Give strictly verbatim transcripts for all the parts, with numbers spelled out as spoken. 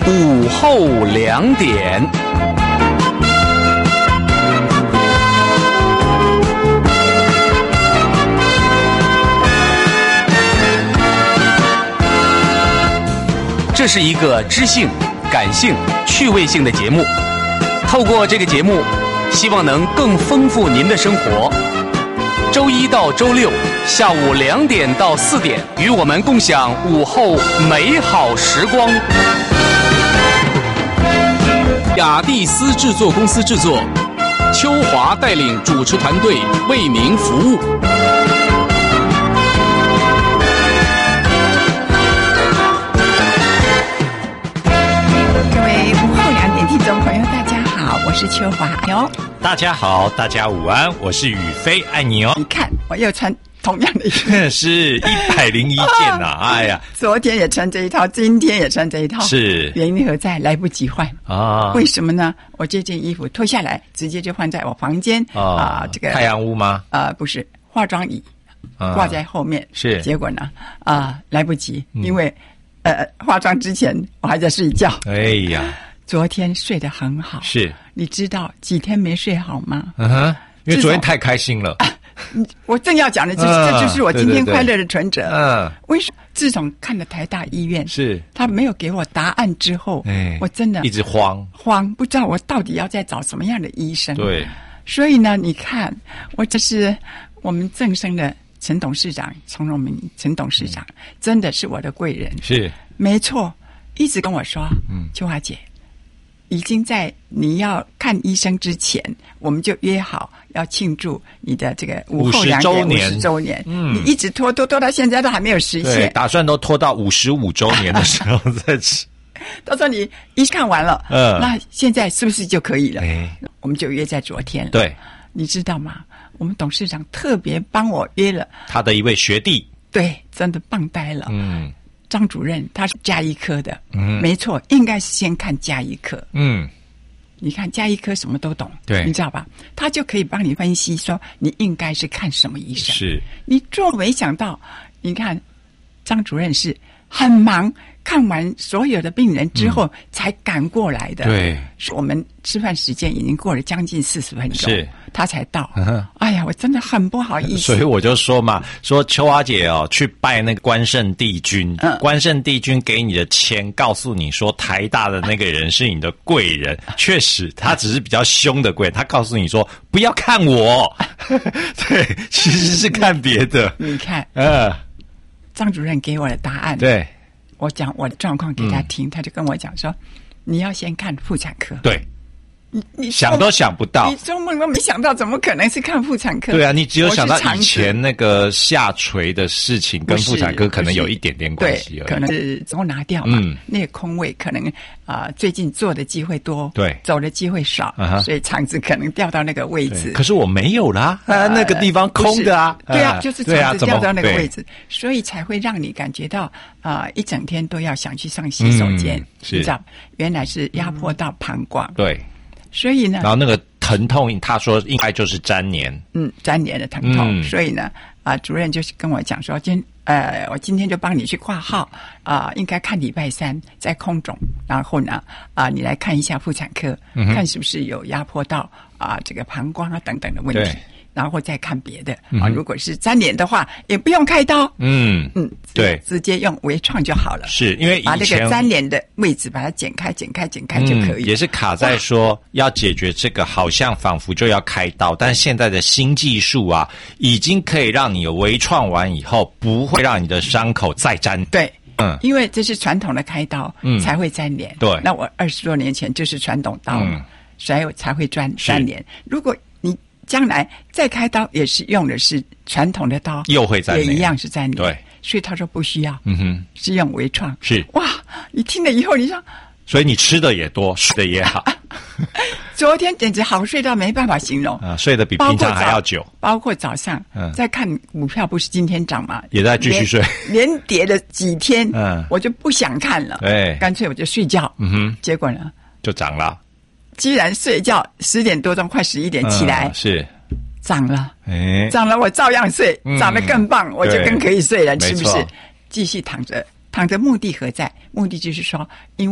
午后两点。这是一个知性、感性、趣味性的节目。透过这个节目，希望能更丰富您的生活。周一到周六下午两点到四点，与我们共享午后美好时光。雅蒂斯制作公司制作，秋华带领主持团队为您服务。 听众朋友大家好，我是秋华哟。 大家好，大家午安，我是宇飞，爱你哦。 你看我又穿同样的衣服是一百零一件呐、啊、哎呀， 昨天也穿这一套，今天也穿这一套， 是原因何在？来不及换啊？ 为什么呢？我这件衣服脱下来直接就放在我房间啊、呃，这个太阳屋吗？ 呃，不是，化妆椅挂在后面、啊、 是， 结果呢啊、呃、来不及，因为、嗯、呃化妆之前我还在睡觉。 哎呀。 昨天睡得很好， 是， 你知道几天没睡好吗？ 嗯哼，因为昨天太开心了。 啊、我正要讲的就是、嗯，这就是我今天快乐的存折。嗯，为什么？自从看了台大医院， 是他没有给我答案之后，哎，我真的一直慌慌，不知道我到底要再找什么样的医生。 对， 所以呢，你看，我这是我们正生的陈董事长，从荣民陈董事长、嗯、真的是我的贵人， 是没错，一直跟我说，嗯，秋华姐。已经在你要看医生之前，我们就约好要庆祝你的这个午后两点五十周年。嗯，你一直拖拖拖到现在都还没有实现， 对，打算都拖到五十五周年的时候再吃。 他说你一看完了，嗯，那现在是不是就可以了？哎，我们就约在昨天了。 对， 你知道吗？我们董事长特别帮我约了他的一位学弟， 对，真的棒呆了。嗯。张主任他是家医科的，嗯，没错，应该是先看家医科。嗯，你看家医科什么都懂，对，你知道吧？他就可以帮你分析说你应该是看什么医生。 是， 你做没想到，你看张主任是很忙，看完所有的病人之后才赶过来的。 对、嗯， 我们吃饭时间已经过了将近四十分钟， 是。 他才到、嗯，哎呀，我真的很不好意思。 所以我就说嘛，说秋华姐哦，去拜那个关圣帝君，嗯、关圣帝君给你的签，告诉你说台大的那个人是你的贵人。确实，他只是比较凶的贵人，他告诉你说不要看我，对，其实是看别的。 你看，呃，张主任给我的答案， 对， 我讲我的状况给他听、嗯，他就跟我讲说，你要先看妇产科。 对。 你你想都想不到， 你做梦都没想到，怎么可能是看妇产科？ 对啊，你只有想到以前那个下垂的事情，跟妇产科可能有一点点关系而已。 对，可能是之后拿掉嘛，嗯、那个空位可能啊、呃，最近做的机会多， 对， 走的机会少，啊、所以肠子可能掉到那个位置。 可是我没有啦，啊，那个地方空的啊， 对啊，就是肠子掉到那个位置，所以才会让你感觉到啊、呃，一整天都要想去上洗手间，嗯、你知道，原来是压迫到膀胱， 对。 所以呢， 然后那个疼痛，他说应该就是沾黏， 嗯，沾黏的疼痛。嗯、所以呢，啊、呃，主任就是跟我讲说，今呃，我今天就帮你去挂号啊、呃，应该看礼拜三在空总，然后呢，啊、呃，你来看一下妇产科，嗯、看是不是有压迫到啊、呃、这个膀胱啊等等的问题。然后再看别的、嗯、啊，如果是沾黏的话，也不用开刀，嗯嗯，对，直接用微创就好了。 是因为以前把那个沾黏的位置把它剪开、剪开、剪开就可以、 嗯。也是卡在说要解决这个，好像仿佛就要开刀，但现在的新技术啊，已经可以让你有微创完以后，不会让你的伤口再沾。 对。嗯，因为这是传统的开刀，嗯，才会沾黏。 对， 那我二十多年前就是传统刀，嗯，所以才会沾沾黏。如果你将来再开刀也是用的是传统的刀， 又会沾黏， 也一样是沾黏。 对， 所以他说不需要， 嗯哼， 是用微创。 是哇， 你听了以后你说， 所以你吃的也多，睡的也好。 昨天简直好睡到没办法形容啊，睡得比平常还要久。 包括早上，嗯，在看股票，不是今天涨嘛， 也在继续睡， 连, 连跌了几天，嗯，我就不想看了， 对， 干脆我就睡觉。嗯哼，结果呢， 就涨了。 既然睡觉十点多钟快十一点起来， 嗯、是涨了，哎，涨了我照样睡，嗯、涨得更棒，我就更可以睡了，是不是？继续躺着，躺着目的何在？目的就是说，因为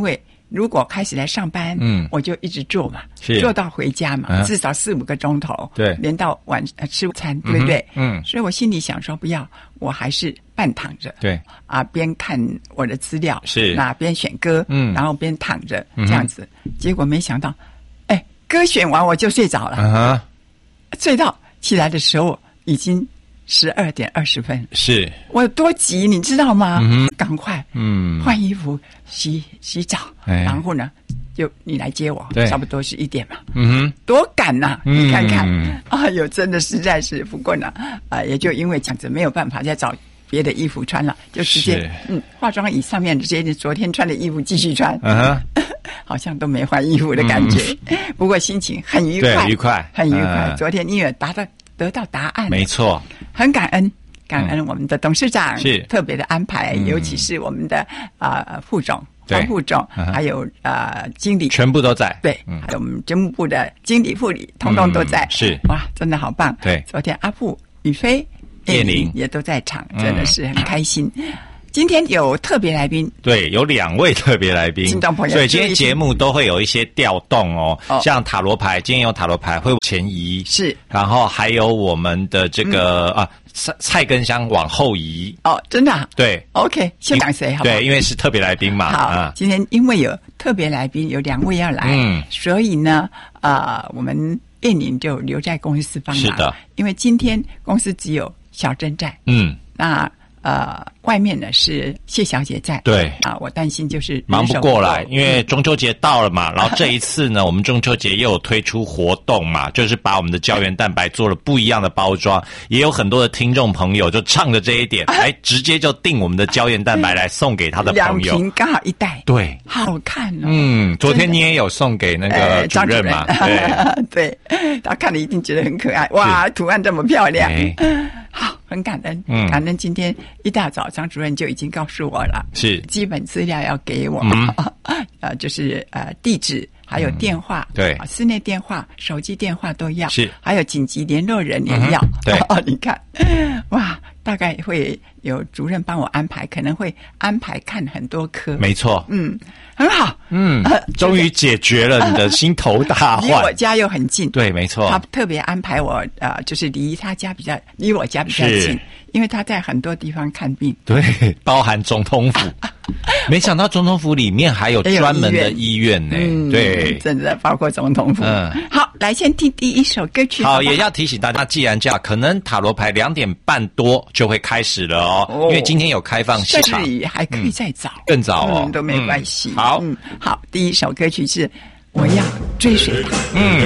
如果开始来上班，嗯，我就一直做嘛，做到回家嘛，嗯、至少四五个钟头， 对， 连到晚呃吃午餐，对不对？ 嗯， 所以我心里想说，不要，我还是半躺着， 对， 啊，边看我的资料， 是， 那边选歌，嗯，然后边躺着、嗯、这样子，结果没想到，哎，歌选完我就睡着了，啊，睡到起来的时候已经十二点二十分， 是我有多急，你知道吗？ 嗯、 赶快， 嗯， 换衣服、洗洗澡，哎、然后呢，就你来接我，差不多是一点嘛， 嗯哼， 多赶呐、啊！ 嗯、 你看看，哎呦，真的实在是，不过呢，啊，也就因为这样子没有办法再找别的衣服穿了，就直接嗯，化妆椅上面直接昨天穿的衣服继续穿， 嗯、 好像都没换衣服的感觉。嗯、不过心情很愉快， 愉快， 很愉快。嗯、昨天因为达到得到答案， 没错， 很感恩。感恩我们的董事长是特别的安排，嗯、尤其是我们的啊、呃、副总、黄副总， 嗯、 还有啊、呃、经理， 全部都在。 对，嗯、还有我们节目部的经理、副理，通通都在。 嗯、是哇，真的好棒。 对， 昨天阿布、宇飞、 叶玲也都在场，真的是很开心。嗯今天有特别来宾， 对，有两位特别来宾， 听众朋友， 所以今天节目都会有一些调动哦，哦像塔罗牌，今天有塔罗牌会前移， 是， 然后还有我们的这个、嗯、啊菜菜根香往后移， 哦，真的、啊， 对 ，OK， 先讲谁好不好？ 对，因为是特别来宾嘛， 好， 啊、 今天因为有特别来宾，有两位要来， 嗯， 所以呢，啊、呃，我们燕玲就留在公司帮忙， 是的， 因为今天公司只有小珍在， 嗯， 那。呃，外面呢是谢小姐在， 对啊，我担心就是忙不过来，因为中秋节到了嘛，然后这一次呢，我们中秋节又有推出活动嘛，就是把我们的胶原蛋白做了不一样的包装，也有很多的听众朋友就仗着这一点，来直接就订我们的胶原蛋白来送给他的朋友， 两瓶刚好一袋， 对， 好看哦。 嗯，昨天你也有送给那个主任嘛， 呃、对，对，他看了一定觉得很可爱，哇，图案这么漂亮。好，很感恩，嗯，感恩今天一大早张主任就已经告诉我了， 是基本资料要给我，嗯、呃，就是呃地址还有电话， 嗯、对， 室内电话、手机电话都要， 是， 还有紧急联络人也要， 嗯、对、 哦，你看，哇，大概会有主任帮我安排，可能会安排看很多科， 没错， 嗯，很好， 嗯，终于解决了你的心头大患， 离我家又很近， 对，没错， 他特别安排我，呃，就是离他家比较，离我家比较近，因为他在很多地方看病， 对，包含总统府，没想到总统府里面还有专门的医院呢， 嗯、 对， 真的包括总统府。嗯，好，来先听第一首歌曲好不好。 好，也要提醒大家，既然这样，可能塔罗牌两点半多就会开始了哦，哦因为今天有开放市场， 这里还可以再早，嗯、 更早哦、 嗯，都没关系。 嗯、好、 嗯，好，第一首歌曲是《我要追随他》。 嗯。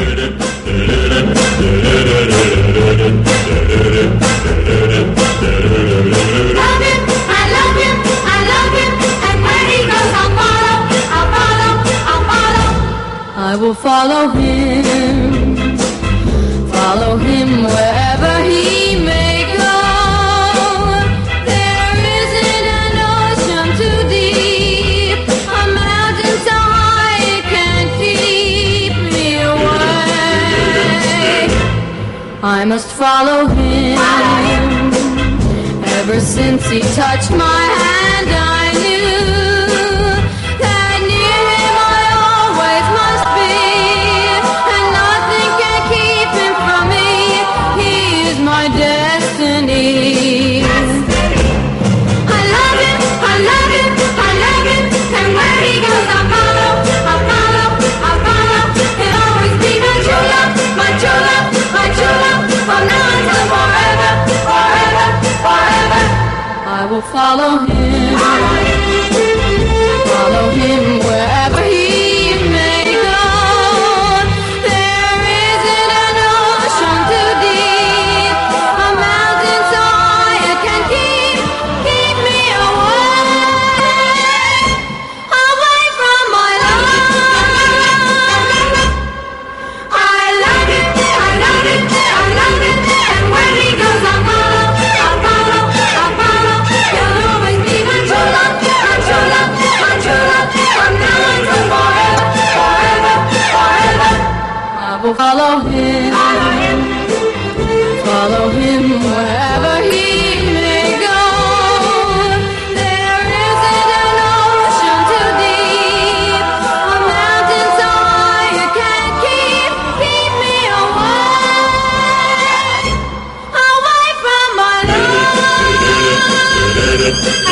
I will follow him, follow him wherever he may go. There isn't an ocean too deep, a mountain so high it can't keep me away. I must follow him. Ever since he touched my hand, I knew I will follow him, follow him wherever he may go. There isn't an ocean too deep, a mountain so high it can keep, keep me away, away from my love. I love it, I love it, I love it, and when he goes I follow, I follow, I follow. You'll always be my true love.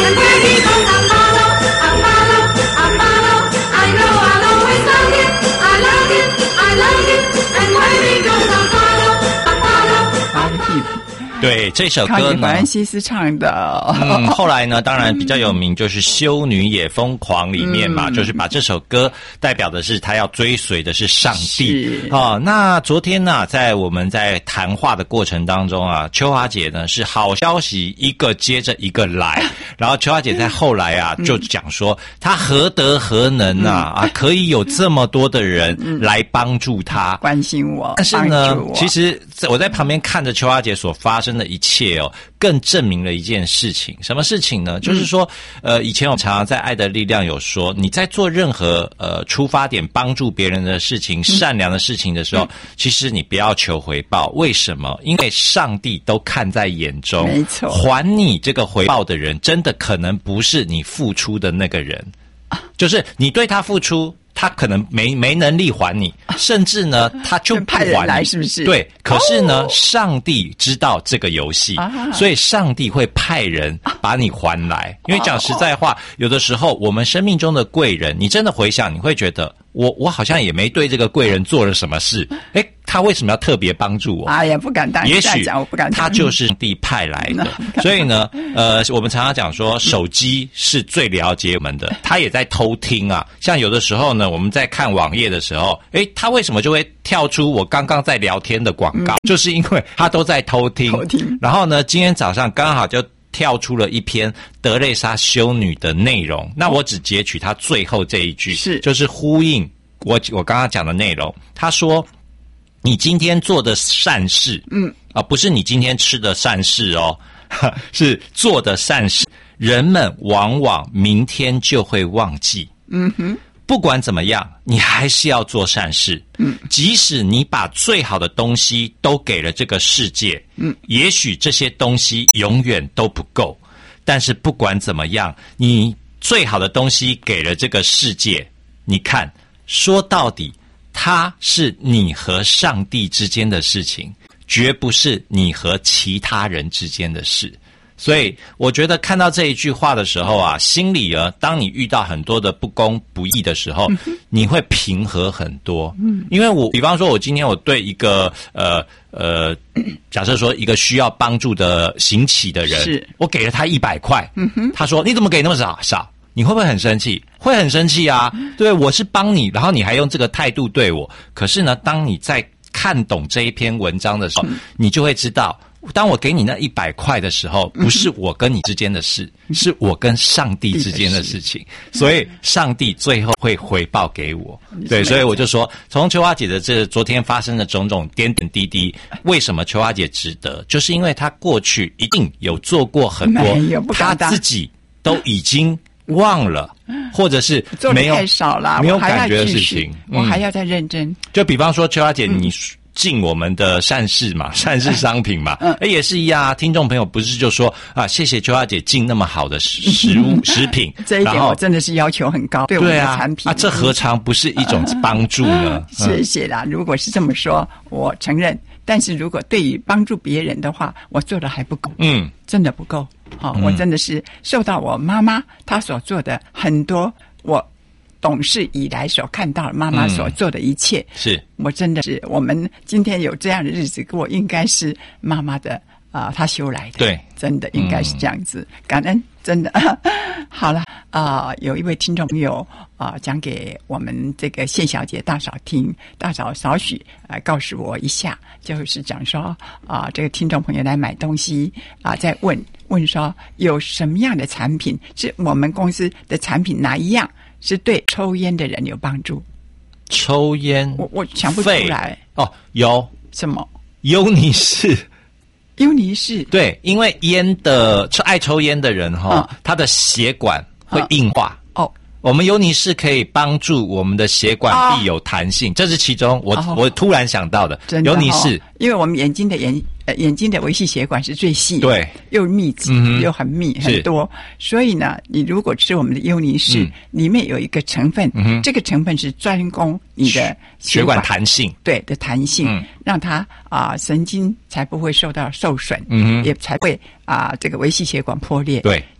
And where he goes, I follow, I follow, I follow. I know I'll always love him, I love him, I love him. And where he goes, I follow, I follow. 好，hip。 对这首康歌呢， 妮弗兰西斯唱的。 嗯，后来呢，当然比较有名就是《修女也疯狂》里面嘛， 嗯、 就是把这首歌代表的是他要追随的是上帝是哦。那昨天呢，在我们在谈话的过程当中啊，秋华姐呢是好消息一个接着一个来，然后秋华姐在后来啊、嗯、就讲说，她何德何能啊、嗯、啊，可以有这么多的人来帮助她、 嗯、关心我， 但是呢，其实我在旁边看着秋华姐所发生的一切哦，更证明了一件事情。什么事情呢？就是说，呃，以前我常常在爱的力量有说，你在做任何呃出发点帮助别人的事情、善良的事情的时候，其实你不要求回报。为什么？因为上帝都看在眼中， 没错， 还你这个回报的人，真的可能不是你付出的那个人，就是你对他付出。他可能没没能力还你，甚至呢，他就不还你， 派人来是不是？ 对，可是呢， 哦、 上帝知道这个游戏、 啊， 所以上帝会派人把你还来。因为讲实在话，有的时候我们生命中的贵人，你真的回想，你会觉得我我好像也没对这个贵人做了什么事，诶，他为什么要特别帮助我？ 哎呀，不敢当， 也许我不敢他就是上帝派来的。所以呢，呃，我们常常讲说，手机是最了解我们的，他也在偷听啊。像有的时候呢，我们在看网页的时候，诶，他为什么就会跳出我刚刚在聊天的广告？嗯、就是因为他都在偷听。 偷听。然后呢，今天早上刚好就跳出了一篇德蕾莎修女的内容，那我只截取他最后这一句， 是就是呼应我我刚刚讲的内容。他说：“你今天做的善事，嗯啊，不是你今天吃的善事哦，是做的善事，人们往往明天就会忘记。嗯哼。”不管怎么样，你还是要做善事。嗯，即使你把最好的东西都给了这个世界，嗯，也许这些东西永远都不够。但是不管怎么样，你最好的东西给了这个世界，你看，说到底，它是你和上帝之间的事情，绝不是你和其他人之间的事。所以我觉得看到这一句话的时候啊，心里啊，当你遇到很多的不公不义的时候，嗯、你会平和很多。嗯，因为我比方说我今天我对一个呃呃，假设说一个需要帮助的行乞的人，是我给了他一百块，嗯哼，他说你怎么给那么少少？你会不会很生气？会很生气啊！对，我是帮你，然后你还用这个态度对我。可是呢，当你在看懂这一篇文章的时候，嗯、你就会知道。当我给你那一百块的时候，不是我跟你之间的事，嗯、是我跟上帝之间的事情，所以上帝最后会回报给我。对，所以我就说，从秋花姐的这昨天发生的种种点点滴滴，为什么秋花姐值得？就是因为她过去一定有做过很多，她自己都已经忘了，或者是没有做得太少了， 没有感觉的事情， 我还要再认真。嗯、 就比方说，秋花姐，你。嗯进我们的善事嘛，善事商品嘛，嗯，也是一样啊。听众朋友不是就说啊，谢谢秋花姐进那么好的食物食品， 这一点我真的是要求很高，对我们的产品啊，啊，这何尝不是一种帮助呢？ 嗯、谢谢啦，如果是这么说，我承认。但是如果对于帮助别人的话，我做的还不够，嗯，真的不够。好、哦嗯，我真的是受到我妈妈她所做的很多我。懂事以来所看到妈妈所做的一切，嗯、是我真的是我们今天有这样的日子过，应该是妈妈的啊、呃，她修来的， 对， 真的应该是这样子，嗯、感恩，真的。好了啊、呃，有一位听众朋友啊、呃，讲给我们这个谢小姐大嫂听，大嫂少许啊、呃，告诉我一下，就是讲说啊、呃，这个听众朋友来买东西啊、呃，在问问说有什么样的产品是我们公司的产品哪一样？是对抽烟的人有帮助。 抽烟， 我我想不出来。 哦，有什么？ 尤尼氏， 尤尼氏， 对，因为烟的爱抽烟的人哈、哦嗯，他的血管会硬化。嗯、哦，我们尤尼氏可以帮助我们的血管必有弹性，哦、这是其中我、哦、我突然想到的。 真的尤尼氏， 因为我们眼睛的眼。呃，眼睛的微细血管是最细的， 对， 又密集、嗯、又很密很多，所以呢，你如果吃我们的尤尼氏、嗯，里面有一个成分、嗯，这个成分是专攻你的血管弹性， 对的弹性，嗯、让它啊、呃、神经才不会受到受损，嗯，也才会啊、呃、这个微细血管破裂， 对， 也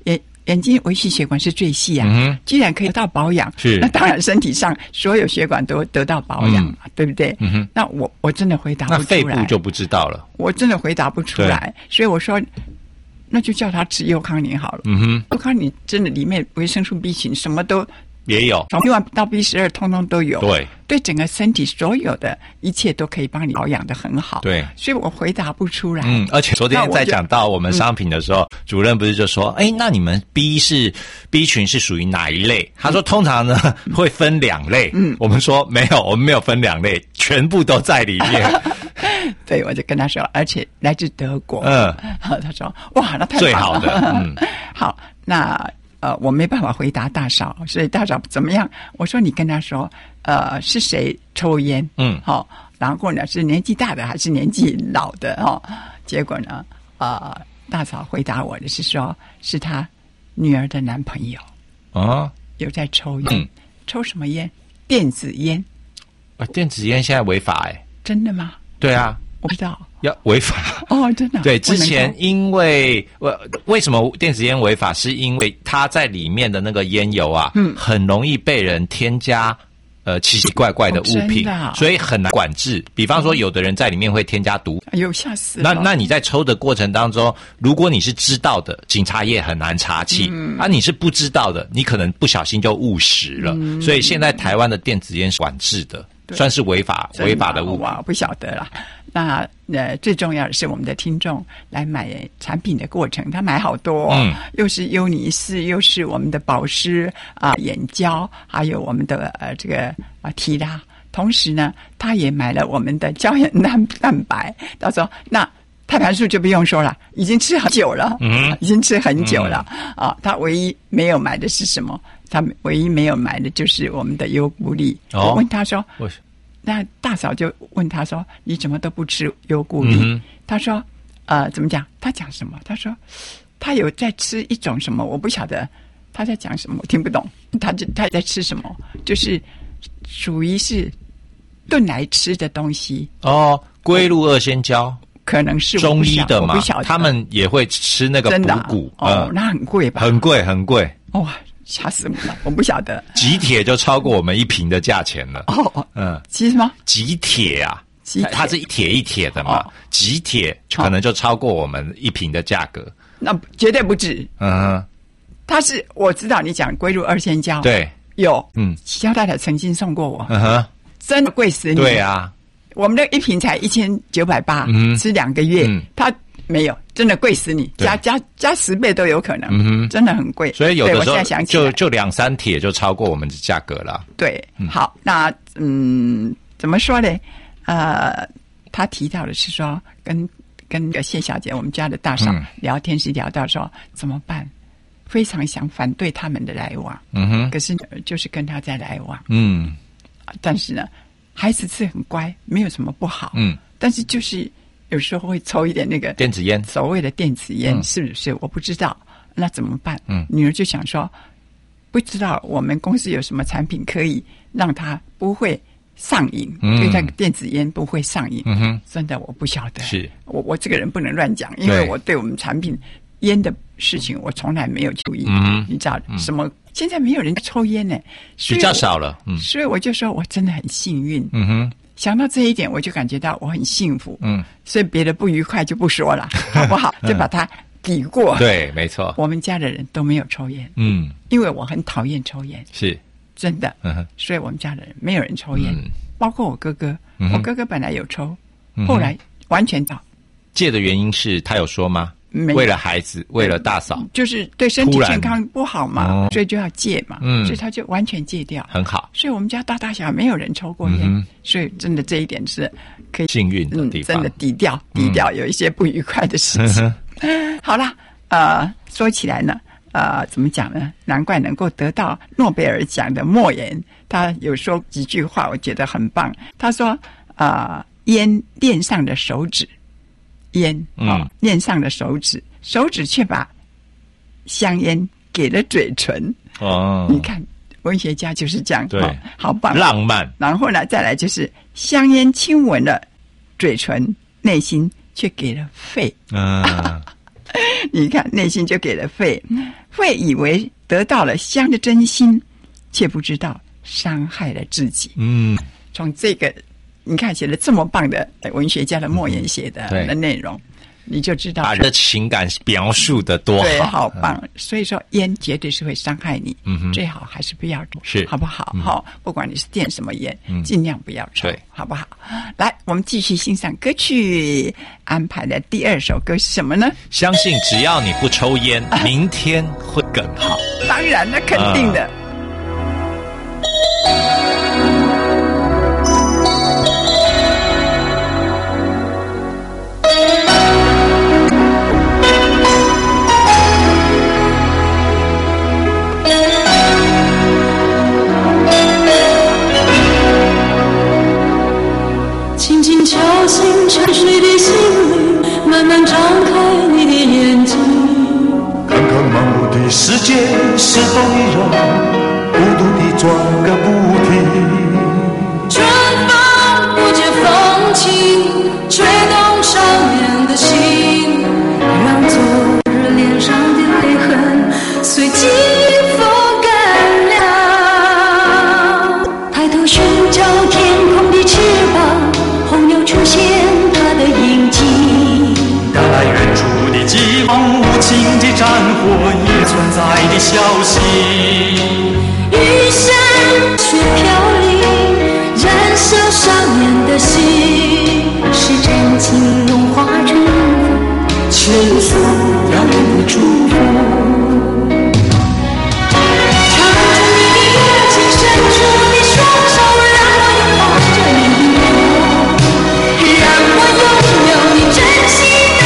眼睛微细血管是最细啊， 嗯、 既然可以得到保养， 是那当然身体上所有血管都得到保养嘛，嗯、对不对？ 嗯哼， 那我我真的回答不出来， 那肺部就不知道了， 我真的回答不出来，所以我说。那就叫他吃优康宁好了。 嗯哼， 优康宁真的里面维生素 B 群什么都也有， 从 B 一 到 B 十二通通都有。 对， 对整个身体所有的一切都可以帮你保养得很好。 对， 所以我回答不出来。 嗯，而且昨天在讲到我们商品的时候，主任不是就说，哎、嗯，那你们 B 是 B 群是属于哪一类？他说通常呢、嗯、会分两类。嗯，我们说没有，我们没有分两类，全部都在里面。 对，我就跟他说，而且来自德国。 嗯， 他说哇，那太棒了， 最好的。嗯， 好，那呃，我没办法回答大嫂，所以大嫂怎么样？我说你跟他说，呃，是谁抽烟？嗯，好、哦，然后呢是年纪大的还是年纪老的？哈、哦，结果呢，呃，大嫂回答我的是说，是他女儿的男朋友啊， 有在抽烟， 嗯、 抽什么烟？电子烟。 啊，电子烟现在违法哎、欸？ 真的吗？ 对啊， 我不知道。 要违法哦，真的、啊。 对，之前因为为什么电子烟违法，是因为它在里面的那个烟油啊，嗯，很容易被人添加呃奇奇怪怪的物品， 哦啊、 所以很难管制。比方说，有的人在里面会添加毒， 哎呦，吓死了！ 那那你在抽的过程当中，如果你是知道的，警察也很难查气；嗯、啊，你是不知道的，你可能不小心就误食了。嗯、所以现在台湾的电子烟是管制的。算是违法违法的物品， 我不晓得啦。那呃，最重要的是我们的听众来买产品的过程，他买好多、哦，嗯，又是优尼斯，又是我们的保湿啊、眼胶，还有我们的呃这个啊提拉。同时呢，他也买了我们的胶原蛋蛋白。他说那。胎盘素就不用说了，已经吃很久了，嗯，已经吃很久了、嗯、啊。他唯一没有买的是什么？他唯一没有买的就是我们的优固力。哦、我问他说，那大嫂就问他说：“你怎么都不吃优固力？”嗯、他说：“呃，怎么讲？他讲什么？他说他有在吃一种什么，我不晓得他在讲什么，我听不懂。他就他在吃什么，就是属于是炖来吃的东西。哦， 龟鹿二仙胶。” 可能是中医的嘛， 的他们也会吃那个补骨、 啊、哦、嗯，那很贵吧？ 很贵，很贵。 哇、哦，吓死我了！我不晓得， 极铁就超过我们一瓶的价钱了。 哦，嗯，极什么？ 极铁啊，它是一铁一铁的嘛，哦、极铁可能就超过我们一瓶的价格。 那绝对不止。 嗯哼， 它是我知道你讲龟鹿二仙胶， 对， 有，嗯，肖太太曾经送过我， 嗯哼， 真的贵死你。 对啊。 我们的一瓶才一千九百八，吃两个月，嗯、它没有，真的贵死你，加加加十倍都有可能，嗯、真的很贵。 所以有的时候就就两三铁就超过我们的价格了。 对，嗯、好，那嗯，怎么说呢？呃，他提到的是说，跟跟个谢小姐，我们家的大嫂、嗯、聊天时聊到说怎么办，非常想反对他们的来往，嗯哼，可是就是跟他在来往，嗯，但是呢。孩子是很乖，没有什么不好。嗯，但是就是有时候会抽一点那个电子烟， 所谓的电子烟、嗯、是不是？我不知道，那怎么办？嗯，女儿就想说，不知道我们公司有什么产品可以让她不会上瘾，嗯，对那个电子烟不会上瘾。嗯哼，真的我不晓得，是我我这个人不能乱讲，因为我对我们产品烟的事情我从来没有注意。嗯，你知道、嗯、什么？现在没有人抽烟呢， 比较少了。嗯， 所以我就说我真的很幸运。嗯哼，想到这一点，我就感觉到我很幸福。嗯，所以别的不愉快就不说了，好不好？就把它抵过。 对，没错。 我们家的人都没有抽烟。嗯，因为我很讨厌抽烟， 是真的。嗯哼，所以我们家的人没有人抽烟，嗯、包括我哥哥。嗯、我哥哥本来有抽，嗯、后来完全倒。 戒的原因是他有说吗？为了孩子，为了大嫂， 就是对身体健康不好嘛，哦、所以就要戒嘛，嗯，所以他就完全戒掉， 很好。 所以我们家大大小小没有人抽过烟，嗯、所以真的这一点是可以幸运的地方， 嗯、真的低调低调，有一些不愉快的事情。嗯、好啦，呃，说起来呢，呃，怎么讲呢？难怪能够得到诺贝尔奖的莫言，他有说几句话，我觉得很棒。他说：“啊、呃，烟恋上的手指。”烟啊，哦、恋上了手指，手指却把香烟给了嘴唇。哦，你看，文学家就是这样， 对， 哦、好棒， 浪漫。 然后呢，再来就是香烟亲吻了嘴唇，内心却给了肺。啊，你看，内心就给了肺。 会以为得到了香的真心，却不知道伤害了自己。 嗯， 从这个你看写的这么棒的文学家的莫言写的、 嗯、 的内容，你就知道把人的情感描述的多好， 对，好棒。嗯、所以说烟绝对是会伤害你， 嗯哼， 最好还是不要抽， 是好不好？好、嗯，不管你是点什么烟， 嗯、 尽量不要抽，好不好？来，我们继续欣赏歌曲安排的第二首歌是什么呢？ 相信只要你不抽烟，啊、明天会更好。 当然，那肯定的。啊敲醒沉睡的心灵，慢慢张开你的眼睛， 看看忙碌的世界是否依然孤独地转个不停。 春风不解风情，吹动少年的心，让昨日脸上的泪痕随季风干了。抬头寻找天空的翅膀，候鸟出现它的影迹， 赶来远处的饥荒，无情的战火也存在的消息。 雨伞雪飘零，燃烧少年的心，是真情融化成风，倾诉遥远的祝福。唱出你的热情，伸出你双手，让我拥抱着你的梦，让我拥有你真心的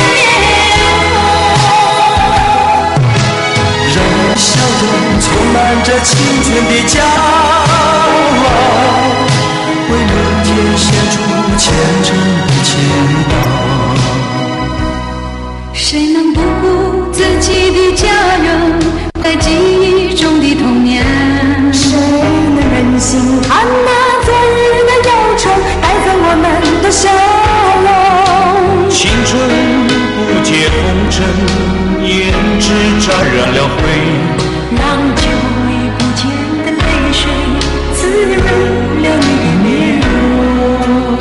脸孔， 让我笑容充满着青春的骄傲，为明天献出虔诚的祈祷。 谁能不顾自己的家人，在记忆中的童年？谁能忍心看那昨日的忧愁带走我们的笑容？ 青春不解红尘，胭脂沾染了灰， 让久已不见的泪水滋润了你的面容。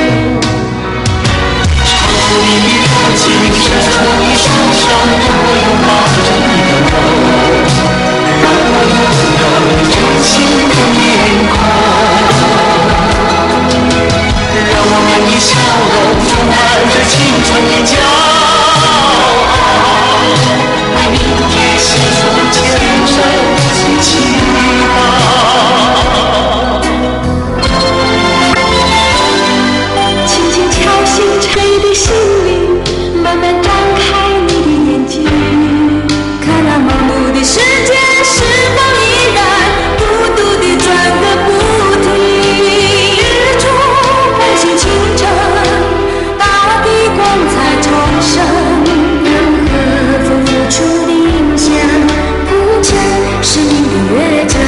唱出你的热情，伸出你双手，让我拥抱着你的梦，让我拥有你真心的面孔，让我们的笑容充满着青春的骄傲，为明天献出虔诚的祈祷。轻轻敲醒沉睡的心灵，慢慢张开你的眼睛，看那忙碌的世界是否依然孤独地转个不停。日出唤醒清晨，大地光彩重生，任何风付出的影响，不见生命的乐章。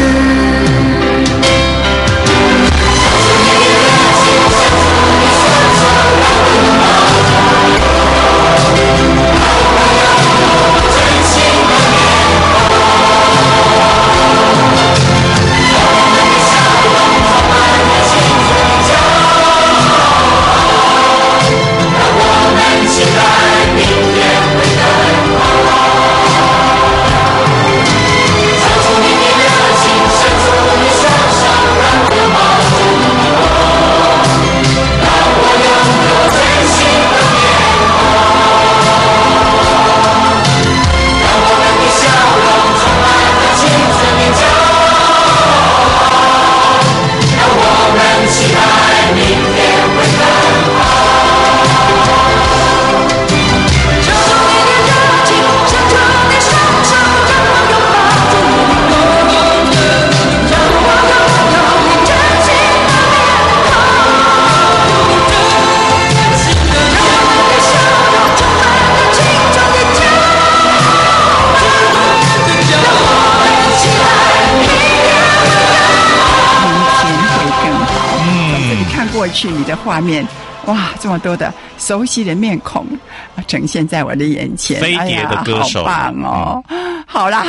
去你的画面，哇，这么多的熟悉的面孔呈现在我的眼前， 飞碟的歌手， 哎呀，好棒哦！嗯、好啦，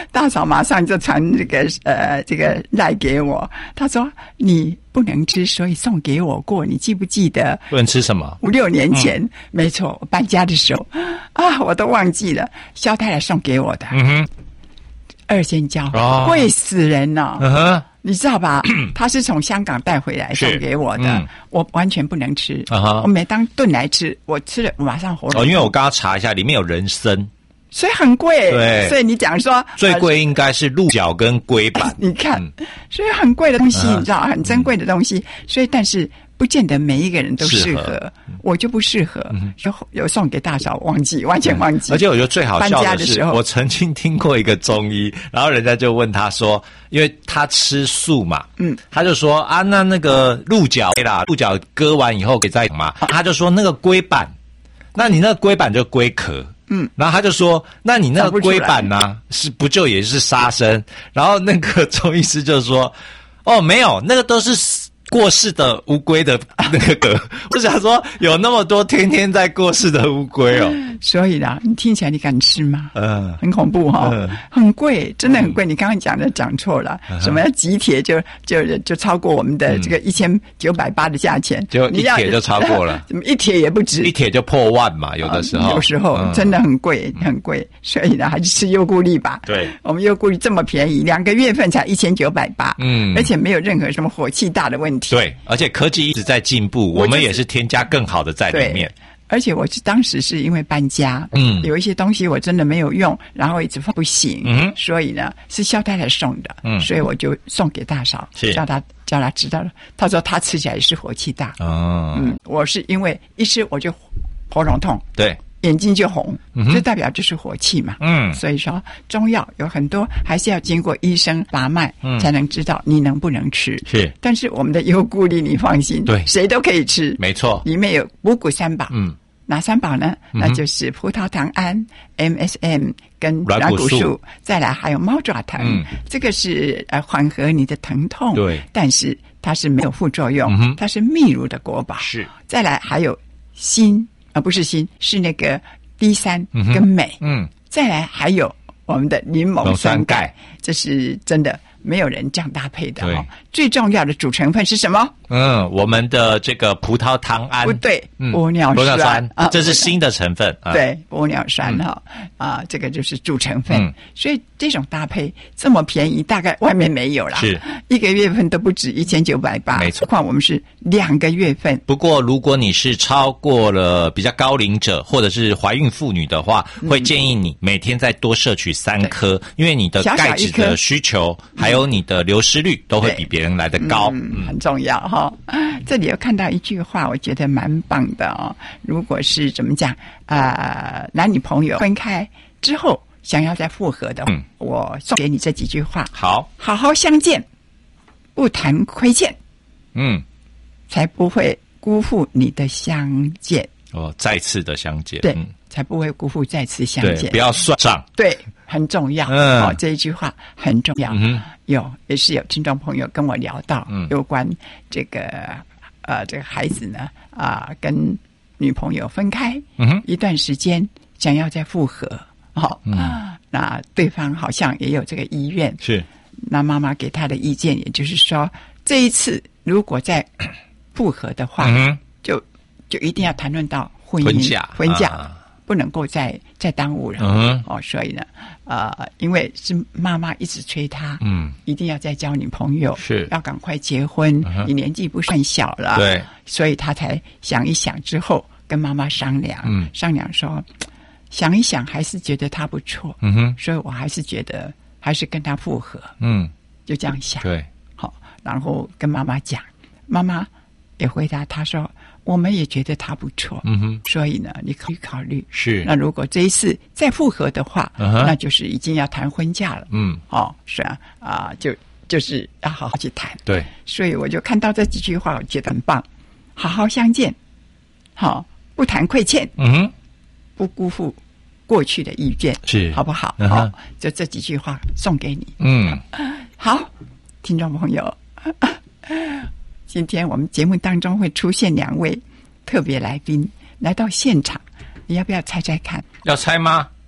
大嫂马上就传这个呃这个赖给我，她说你不能吃，所以送给我过，你记不记得？ 不能吃什么？ 五六年前，嗯、没错，我搬家的时候啊，我都忘记了，萧太太送给我的。嗯哼，二仙胶，哦、贵死人了。嗯哼。你知道吧？他是从香港带回来送给我的，嗯、我完全不能吃。Uh-huh. 我每当炖来吃，我吃了马上喉咙痛。 哦，因为我刚刚查一下，里面有人参， 所以很贵。 对， 所以你讲说最贵应该是鹿角跟龟板。 你看，嗯、所以很贵的东西，你知道，很珍贵的东西。嗯、所以，但是不见得每一个人都适合，适合我就不适合。嗯、有有送给大嫂，忘记完全忘记。 而且我觉得最好笑的是，我曾经听过一个中医，然后人家就问他说，因为他吃素嘛，嗯，他就说啊，那那个鹿角啦，鹿角割完以后给再嘛，他就说那个龟板，那你那个龟板就龟壳。嗯，然后他就说：“那你那个龟板呢、啊？是不就也是杀生？”然后那个中医师就说：“哦，没有，那个都是过世的乌龟的那个壳。”我想说，有那么多天天在过世的乌龟哦。 所以啦，你听起来你敢吃吗？嗯，很恐怖哈、哦，嗯、很贵，真的很贵。嗯、你刚刚讲的讲错了，嗯、什么集铁就就就超过我们的这个一千九百八的价钱， 就一铁就超过了， 怎么一铁也不止， 一铁就破万嘛，有的时候， 嗯、有时候、嗯、真的很贵，很贵。所以呢，还是吃优固力吧。 对， 我们优固力这么便宜，两个月份才一千九百八，嗯，而且没有任何什么火气大的问题。 对，而且科技一直在进步，我们也是添加更好的在里面。 而且我当时是因为搬家，嗯，有一些东西我真的没有用，然后一直放不行，嗯，所以呢是萧太太送的，嗯，所以我就送给大嫂，叫她叫她知道了。她说她吃起来是火气大，哦，嗯，我是因为一吃我就喉咙痛， 对， 眼睛就红，嗯，这代表就是火气嘛，嗯，所以说中药有很多还是要经过医生把脉，嗯，才能知道你能不能吃， 是。 但是我们的优固力你放心， 对， 谁都可以吃， 没错， 里面有五谷三宝，嗯。哪三宝呢？ 嗯、 那就是葡萄糖胺、M S M 跟软骨素，再来还有猫爪藤。嗯、这个是呃缓和你的疼痛， 对， 但是它是没有副作用，嗯、它是泌乳的国宝。 是， 再来还有锌啊、呃，不是锌，是那个 D 三跟镁。嗯，再来还有我们的柠檬酸钙，这是真的。没有人这样搭配的哦。最重要的主成分是什么？ 嗯，我们的这个葡萄糖胺不对，玻尿酸， 玻尿酸、啊、这是新的成分。 啊、对，玻尿酸哈、嗯、啊，这个就是主成分。嗯、所以这种搭配这么便宜，大概外面没有啦。 是一个月份都不止一千九百八， 没错。 何况我们是两个月份。 不过如果你是超过了比较高龄者或者是怀孕妇女的话，嗯、会建议你每天再多摄取三颗，因为你的钙质的需求还有你的流失率都会比别人来得高， 嗯嗯、很重要哈、哦。这里有看到一句话，我觉得蛮棒的哦。如果是怎么讲啊、呃，男女朋友分开之后想要再复合的，嗯、我送给你这几句话： 好， 好好相见，不谈亏欠，嗯，才不会辜负你的相见。 哦，再次的相见， 对，嗯、才不会辜负再次相见。 不要算账， 对。很重要，嗯，哦，这一句话很重要。嗯，有也是有听众朋友跟我聊到，嗯，有关这个呃这个孩子呢啊、呃、跟女朋友分开，嗯，一段时间想要再复合，哦，嗯，那对方好像也有这个意愿， 是， 那妈妈给他的意见，也就是说，这一次如果再复合的话，嗯，就就一定要谈论到婚姻婚嫁婚嫁。啊不能够再再耽误了，嗯、哦，所以呢，呃，因为是妈妈一直催他，嗯，一定要再交女朋友， 是要赶快结婚，嗯、你年纪不算小了， 对， 所以他才想一想之后跟妈妈商量，嗯，商量说，想一想还是觉得他不错，嗯哼，所以我还是觉得还是跟他复合，嗯，就这样想， 对， 好，然后跟妈妈讲，妈妈也回答他说。我们也觉得他不错，嗯哼，所以呢，你可以考虑。 是， 那如果这一次再复合的话，嗯、那就是已经要谈婚嫁了。嗯，哦，是啊，啊、呃，就就是要好好去谈。 对， 所以我就看到这几句话，我觉得很棒。好好相见，好、哦，不谈亏欠，嗯哼，不辜负过去的意愿， 是， 好不好？好、嗯哦，就这几句话送给你。嗯，好，听众朋友。今天我们节目当中会出现两位特别来宾来到现场，你要不要猜猜看？ 要猜吗？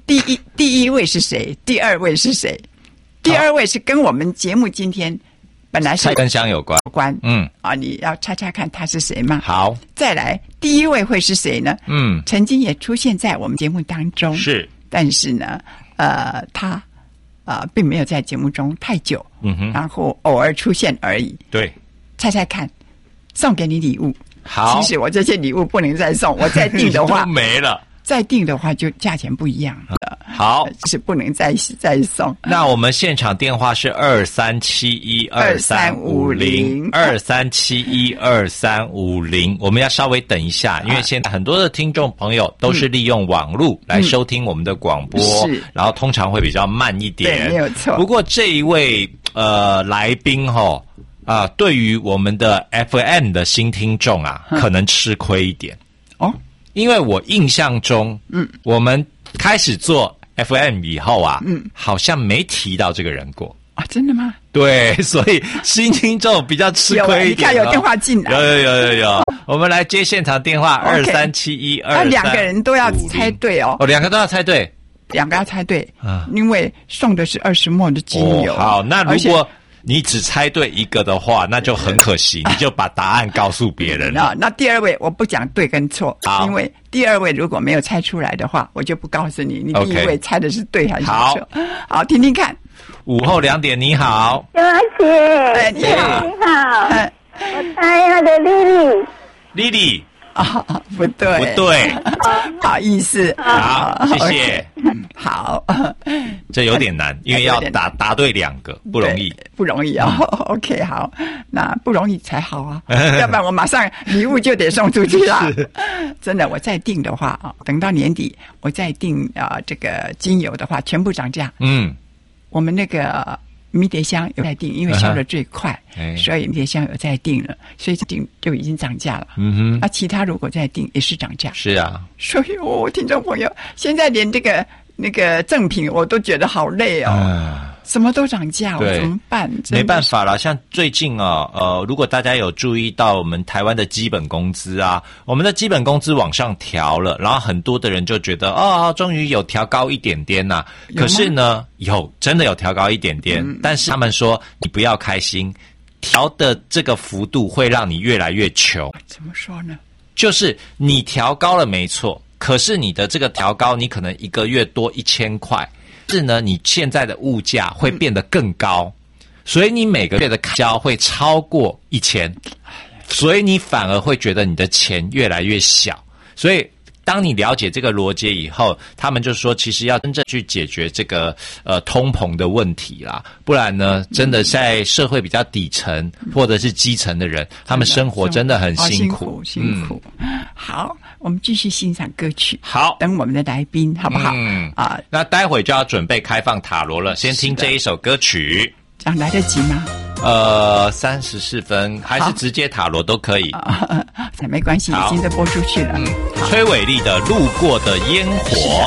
第一第一位是谁？第二位是谁？第二位是跟我们节目今天本来是菜根香有关， 有关， 嗯啊，你要猜猜看他是谁吗？ 好， 再来，第一位会是谁呢？ 嗯， 曾经也出现在我们节目当中， 是， 但是呢，呃，他呃并没有在节目中太久， 嗯哼， 然后偶尔出现而已。 对， 猜猜看，送给你礼物。 好， 其实我这些礼物不能再送，我再订的话都没了。 再订的话就价钱不一样了。 好， 是不能再再送。 那我们现场电话是二三七一二三五零二三七一二三五零，我们要稍微等一下，因为现在很多的听众朋友都是利用网络来收听我们的广播， 嗯、 然后通常会比较慢一点， 对，没有错。 不过这一位呃来宾哈啊、呃，对于我们的 F M 的新听众啊，可能吃亏一点哦。 因为我印象中，嗯，我们开始做 F M 以后啊，嗯，好像没提到这个人过啊，真的吗？ 对，所以新听众比较吃亏一点、哦。 你看有电话进来， 有有有有有，我们来接现场电话二三七一二三， 两个人都要猜对哦， 哦，两个都要猜对， 两个要猜对啊，因为送的是二十末的精油、 哦。好，那如果你只猜对一个的话，那就很可惜，你就把答案告诉别人了。 那那第二位我不讲对跟错，因为第二位如果没有猜出来的话，我就不告诉你，你第一位猜的是对还是错。好，好，听听看。 午后两点，你好， 小姐， 哎，你好， 你好，哎、我猜那个丽丽， 丽丽。 啊、哦，不对， 不对， 不好意思， 好，谢谢。 嗯，好， 这有点难，因为要答答对两个，不容易， 不容易啊、哦。OK， 好，那不容易才好啊，要不然我马上礼物就得送出去了。真的，我再订的话啊，等到年底我再订啊、呃、这个精油的话，全部涨价。嗯，我们那个。迷迭香有在订，因为销的最快，uh-huh. 所以迷迭香有在订了，所以订就已经涨价了。嗯哼，那其他如果在订也是涨价。 是啊， 所以我、哦、听众朋友，现在连这个那个赠品我都觉得好累哦。Uh-huh.什么都涨价，我怎么办？ 没办法啦，像最近啊，呃，如果大家有注意到我们台湾的基本工资啊，我们的基本工资往上调了，然后很多的人就觉得哦，终于有调高一点点呐、啊。可是呢，有真的有调高一点点、嗯，但是他们说你不要开心，调的这个幅度会让你越来越穷。 怎么说呢？ 就是你调高了没错，可是你的这个调高，你可能一个月多一千块。是呢，你现在的物价会变得更高，嗯、所以你每个月的开销会超过一千，所以你反而会觉得你的钱越来越小。所以当你了解这个逻辑以后，他们就说，其实要真正去解决这个呃通膨的问题啦，不然呢，真的在社会比较底层或者是基层的人，他们生活真的很辛苦， 哦、辛苦，辛苦。嗯、好。我们继续欣赏歌曲， 好， 等我们的来宾，好不好？ 嗯啊，那待会就要准备开放塔罗了，先听这一首歌曲， 这样来得及吗？ 呃，三十四分，还是直接塔罗都可以， 啊、没关系，已经都播出去了。嗯， 崔伟丽的《路过的烟火》。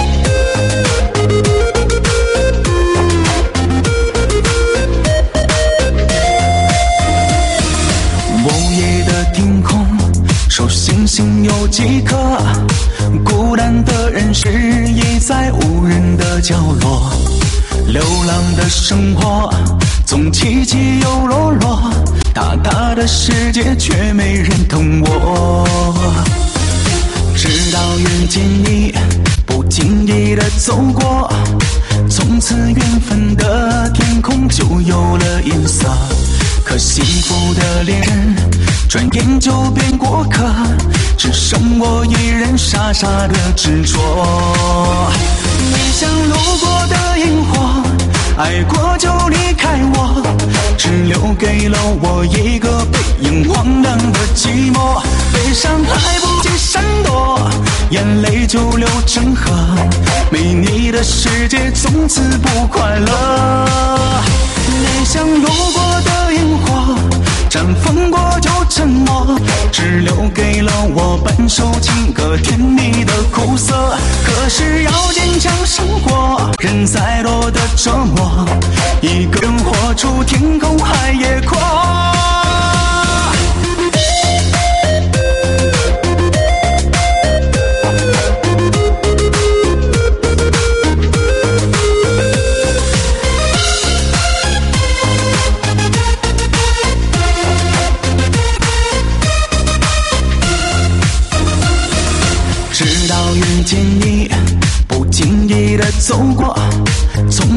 午夜的天空。数星星有几颗，孤单的人失意在无人的角落，流浪的生活总起起又落落，大大的世界却没人懂我。直到遇见你，不经意的走过，从此缘分的天空就有了颜色。可幸福的恋人转眼就变过客，只剩我一人傻傻的执着。你像路过的萤火，爱过就离开我，只留给了我一个背影荒凉的寂寞。悲伤来不及闪躲，眼泪就流成河，没你的世界从此不快乐。你像路过的萤火，绽放过就沉默，只留给了我半首情歌甜蜜的苦涩。可是要坚强生活，人再多的折磨，一个人活出天空海野阔。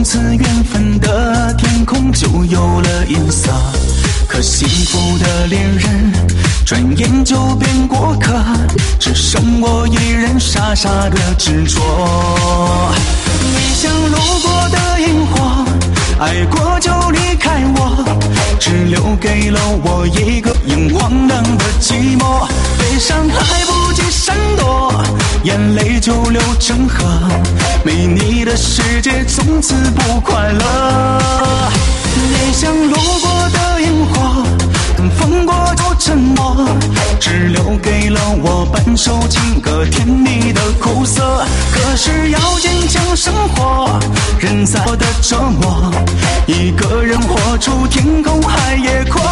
此缘分的天空就有了颜色。可幸福的恋人转眼就变过客，只剩我一人傻傻的执着。你像路过的萤火，爱过就离开我，只留给了我一个硬晃荡的寂寞。悲伤来不及闪躲，眼泪就流成河，没你的世界从此不快乐。你像路过的萤火，风过就沉默，只留给了我半首情歌甜蜜的苦涩。可是要坚强生活，人在我的折磨，一个人活出天空海野阔。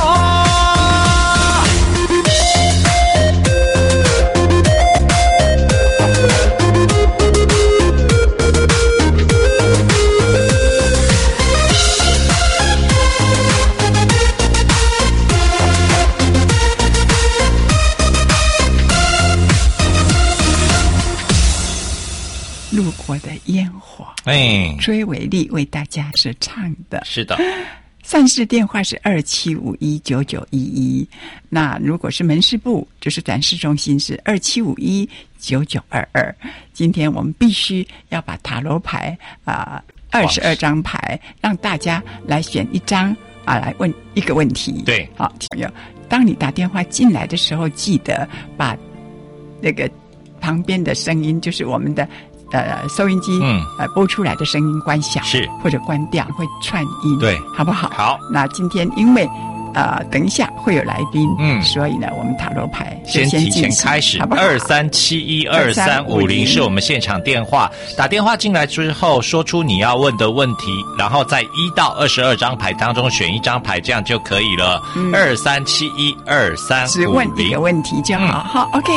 路过的烟火， 哎， 崔伟丽为大家是唱的， 是的。 散市电话是二七五一九九一一，那如果是门市部，就是展示中心是二七五一九九二二。今天我们必须要把塔罗牌啊，二十二张牌，让大家来选一张啊，来问一个问题。 对， 好，朋友，当你打电话进来的时候，记得把那个旁边的声音，就是我们的。呃，收音机嗯，呃，播出来的声音关小， 是或者关掉，会串音， 对， 好不好？ 好。 那今天因为呃，等一下会有来宾， 嗯， 所以呢，我们塔罗牌先提前开始，二三七一二三五零是我们现场电话，打电话进来之后，说出你要问的问题，然后在一到二十二张牌当中选一张牌，这样就可以了。二三七一二三五零， 只问一个问题就好。嗯、好 ，OK。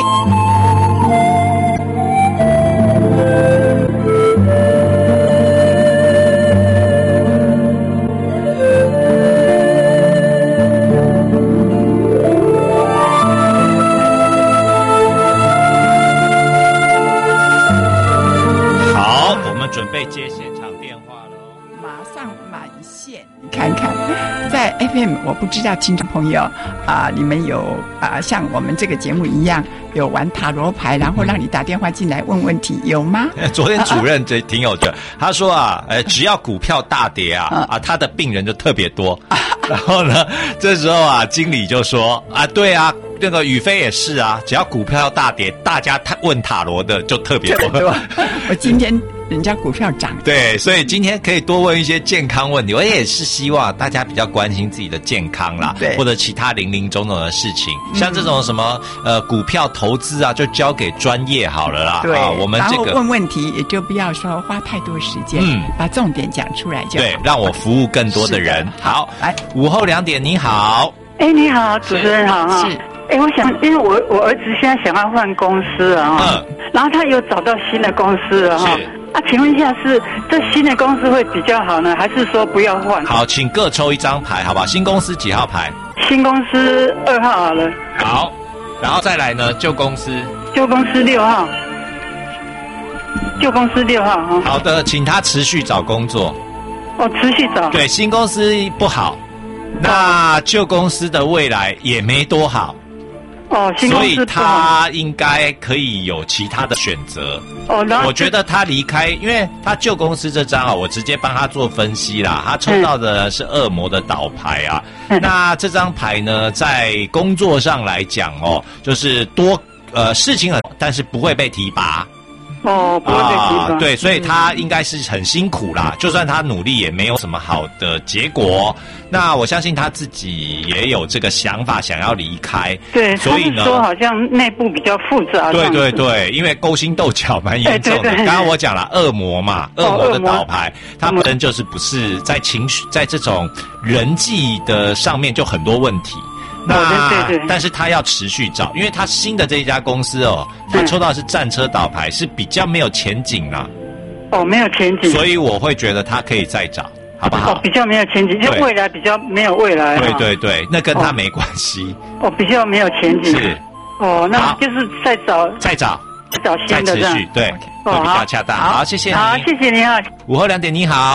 准备接现场电话喽！ 马上满线，你看看，在 F M， 我不知道听众朋友啊、呃，你们有啊、呃、像我们这个节目一样有玩塔罗牌，然后让你打电话进来问问题，有吗？ 昨天主任这挺有的，他说啊，呃，只要股票大跌啊啊，他的病人就特别多。然后呢，这时候啊，经理就说啊，对啊。那个宇飞也是啊，只要股票大跌，大家问塔罗的就特别多。 我今天人家股票涨， 对，所以今天可以多问一些健康问题。我也是希望大家比较关心自己的健康啦， 对， 或者其他零零总总的事情，嗯、像这种什么呃股票投资啊，就交给专业好了啦。 对， 啊、我们这个然后问问题也就不要说花太多时间，嗯，把重点讲出来就好。 对，让我服务更多的人。的好，来午后两点，你好。 哎，你好，主持人好哈。是。哎，我想，因为我我儿子现在想要换公司啊，嗯，然后他有找到新的公司了哈。啊，请问一下，是这新的公司会比较好呢，还是说不要换？ 好，请各抽一张牌，好吧？新公司几号牌？ 新公司二号好了。 好，然后再来呢？旧公司？ 旧公司六号。旧公司六号哈。 好的，请他持续找工作。 哦，持续找。 对，新公司不好，那旧公司的未来也没多好。 哦，新公司所以他应该可以有其他的选择。 哦，然后我觉得他离开，因为他旧公司这张啊，我直接帮他做分析啦。他抽到的是恶魔的倒牌啊。嗯、那这张牌呢，在工作上来讲哦，就是多呃事情很，但是不会被提拔。 哦，不会被提拔、 啊。对，所以他应该是很辛苦啦。就算他努力，也没有什么好的结果。那我相信他自己也有这个想法，想要离开。 对， 所以呢， 说好像内部比较复杂。 对对对，因为勾心斗角蛮严重的。刚刚我讲了恶魔嘛，恶魔的倒牌，他本身就是不是在情绪，在这种人际的上面就很多问题。那、哦、对对对，但是他要持续找，因为他新的这一家公司哦，他抽到的是战车倒牌，是比较没有前景啦。 哦，没有前景。 所以我会觉得他可以再找。好不好？ 哦，比较没有前景，就未来比较没有未来。 对对对，那跟他没关系。 哦，比较没有前景。 是。 哦，那就是再找。 再找。 再找新的这样。 对，会比较恰当。好，谢谢你。 好，谢谢你啊。 午后两点，你好。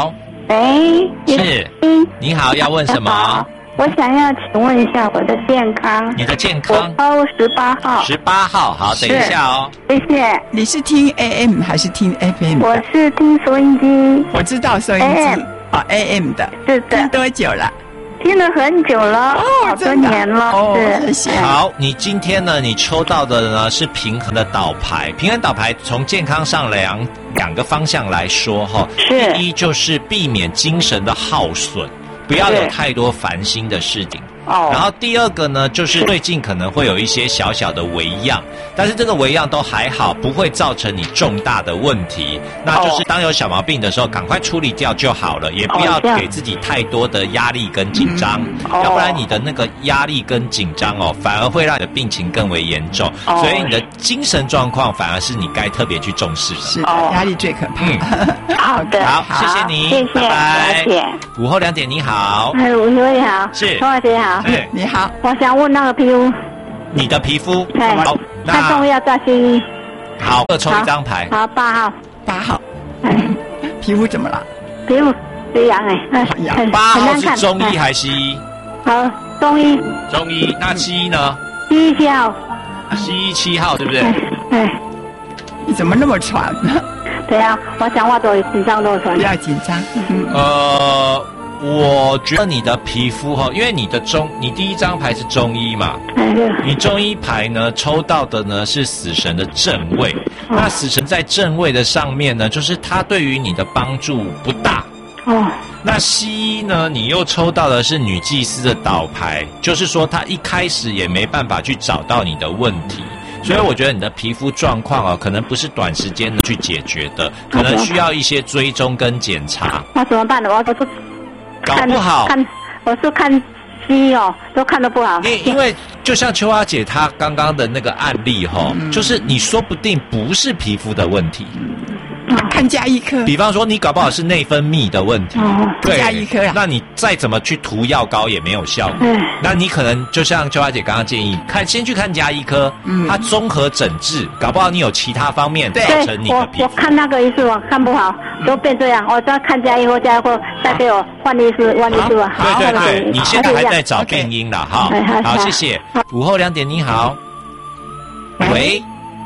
喂， 是，你好，要问什么？ 我想要请问一下我的健康。 你的健康？ 我抽十八号。 十八号，好，等一下哦。 谢谢。 你是听 A M 还是听 F M？ 我是听收音机。 我知道收音机。哦 ，A M 的。 是的。 听多久了？ 听了很久了，哦，好多年了。 哦，谢谢。 好，你今天呢，你抽到的呢是平衡的倒牌。平衡倒牌从健康上两两个方向来说哈， 是第一就是避免精神的耗损，不要有太多烦心的事情。 哦， 然后第二个呢，就是最近可能会有一些小小的微恙，但是这个微恙都还好，不会造成你重大的问题。那就是当有小毛病的时候，赶快处理掉就好了，也不要给自己太多的压力跟紧张， 嗯、 要不然你的那个压力跟紧张哦，反而会让你的病情更为严重。 哦、 所以你的精神状况反而是你该特别去重视的。 是的，压力最可怕。 嗯、 好的， 好，谢谢你， 谢谢， 拜拜。 谢谢。 午后两点，你好。 哎，午后你好， 是， 周小姐好。 哎， 你好， 我想问那个皮肤， 你的皮肤好，看中药在西医。 好，各抽一张牌。 好，八号， 八号。哎，皮肤怎么了？ 皮肤是痒哎， 痒。 八号是中医还是西医？ 好，中医。 中医，那西医呢？ 西医七号。 西医七号，对不对？ 哎， 你怎么那么喘呢？ 对啊，我讲话都紧张，都喘。 不要紧张。 嗯、呃。我觉得你的皮肤哈，因为你的中，你第一张牌是中医嘛，你中医牌呢抽到的呢是死神的正位，那死神在正位的上面呢，就是它对于你的帮助不大。 哦， 那西医呢，你又抽到的是女祭司的倒牌，就是说它一开始也没办法去找到你的问题。所以我觉得你的皮肤状况啊，可能不是短时间的去解决的，可能需要一些追踪跟检查。 那怎么办呢？我我说。 搞不好， 看我是看西医哦，都看得不好。 因因为就像秋花姐她刚刚的那个案例哈、哦，嗯、就是你说不定不是皮肤的问题， 嗯、看家医科。 比方说你搞不好是内分泌的问题， 哦、 对， 家医科啊。 那你再怎么去涂药膏也没有效果。 嗯、 那你可能就像秋花姐刚刚建议，看先去看家医科，嗯，它综合诊治，搞不好你有其他方面造成你的皮肤。 我我看那个医师我看不好。都变这样，我再看家医或家医或再给我换医师、换医师吧。 对对对，你现在还在找病因了哈。好，谢谢。午后两点，你好。喂。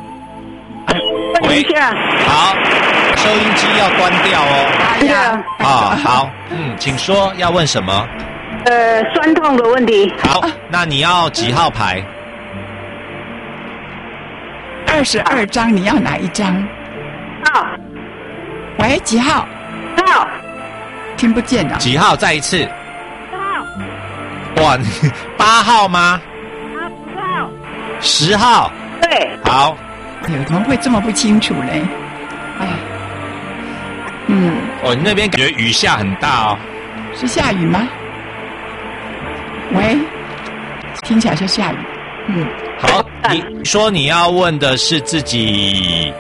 喂。好，收音机要关掉哦。 哎呀。 啊，好，嗯，请说，要问什么？ 呃，酸痛的问题。 好，那你要几号牌？ 二十二张，你要哪一张？ 号。 喂，几号？ 号。 听不见了。 几号？再一次。 号。 哇，八号吗？ 啊，十号。 十号。 对。 好。 哎呦，怎么会这么不清楚呢？哎。嗯。 哦，你那边感觉雨下很大哦。 是下雨吗？喂，听起来是下雨。嗯。 好，你说你要问的是自己。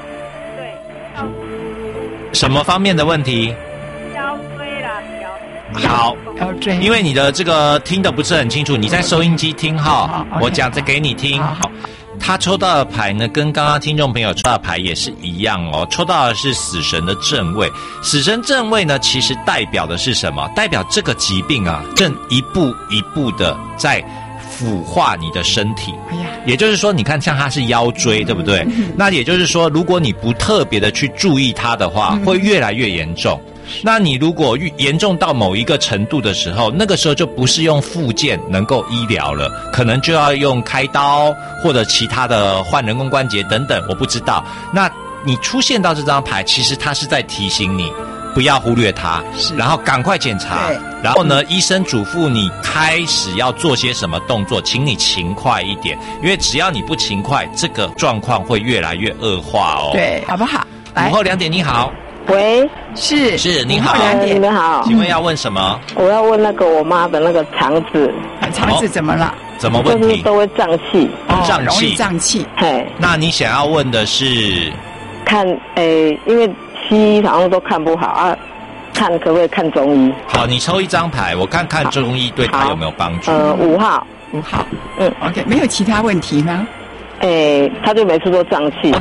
什么方面的问题？ 腰椎啦，腰。 好， 腰椎。 因为你的这个听得不是很清楚，你在收音机听哈，我讲着给你听。好，他抽到的牌呢，跟刚刚听众朋友抽到的牌也是一样哦。抽到的是死神的正位，死神正位呢，其实代表的是什么？代表这个疾病啊，正一步一步的在腐化你的身体。 哎呀， 也就是说，你看像它是腰椎，对不对？嗯、那也就是说，如果你不特别的去注意它的话，嗯、会越来越严重。那你如果严重到某一个程度的时候，那个时候就不是用复健能够医疗了，可能就要用开刀或者其他的换人工关节等等，我不知道。那你出现到这张牌，其实它是在提醒你。不要忽略它，然后赶快检查。然后呢，医生嘱咐你开始要做些什么动作，请你勤快一点，因为只要你不勤快，这个状况会越来越恶化哦。 对，好不好？ 午后两点，你好。 喂， 是是，你好， 两点， 你们好。 请问要问什么？ 我要问那个我妈的那个肠子， 肠子怎么了？ 怎么问题？ 就是都会胀气， 胀气， 容易胀气。 嘿， 那你想要问的是？ 看，诶，因为。西医好像都看不好啊，看可不可以看中医？ 好，你抽一张牌，我看看中医对他有没有帮助。 呃，五号， 五号，嗯 ，OK， 没有其他问题吗？ 诶，他就每次都胀气。 OK，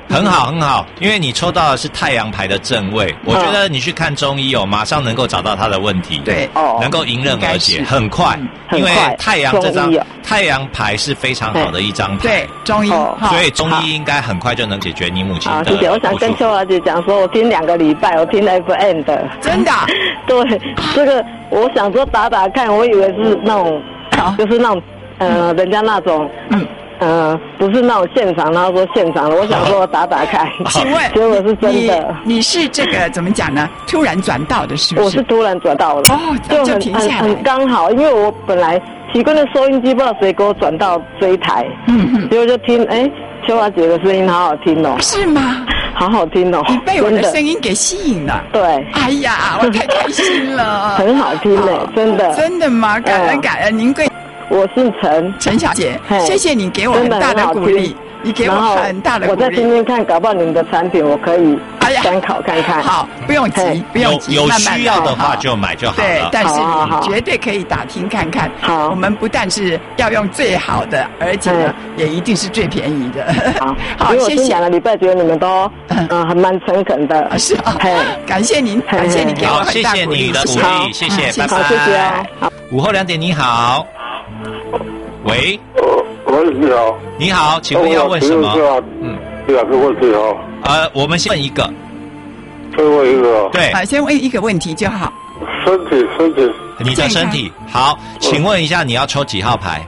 很好很好，因为你抽到的是太阳牌的正位，我觉得你去看中医哦，马上能够找到他的问题， 对， 能够迎刃而解，很快，因为太阳这张太阳牌是非常好的一张牌， 对，中医， 所以中医应该很快就能解决你母亲的。 谢谢，我想跟秋华姐讲说，我听两个礼拜，我听 F M 的， 真的， 对，这个我想说打打看，我以为是那种，就是那种呃，人家那种，嗯。呃，不是那种现场，然后说现场的，我想说打打看。 请问， 结果是真的。 你你是这个怎么讲呢？突然转到的，是不是？ 我是突然转到的， 哦， 就很很很刚好，因为我本来习惯的收音机，不知道谁给我转到这一台，嗯嗯，结果就听，哎，秋华姐的声音好好听哦。 是吗？ 好好听哦。 你被我的声音给吸引了。 对。 哎呀，我太开心了。 很好听嘞，真的。 真的吗？感恩感恩，您贵。 我姓陈， 陈小姐，谢谢你给我很大的鼓励，你给我很大的鼓励。 我再听听看，搞不好你们的产品我可以参考看看。 好，不用急，不用急， 有有需要的话就买就好了。 对，但是你绝对可以打听看看。好，我们不但是要用最好的，而且呢，也一定是最便宜的。 好，好，谢谢。两个礼拜觉得你们都嗯还蛮诚恳的。 是啊，感谢您，感谢你给我很大鼓励， 谢谢你的鼓励，谢谢，拜拜。 谢谢啊。好， 午后两点，你好。喂， 喂，你好， 你好，请问要问什么？ 嗯，两个问题哈。 呃，我们先问一个， 先问一个。 对， 啊，先问一个问题就好。 身体，身体， 你的身体好，请问一下，你要抽几号牌？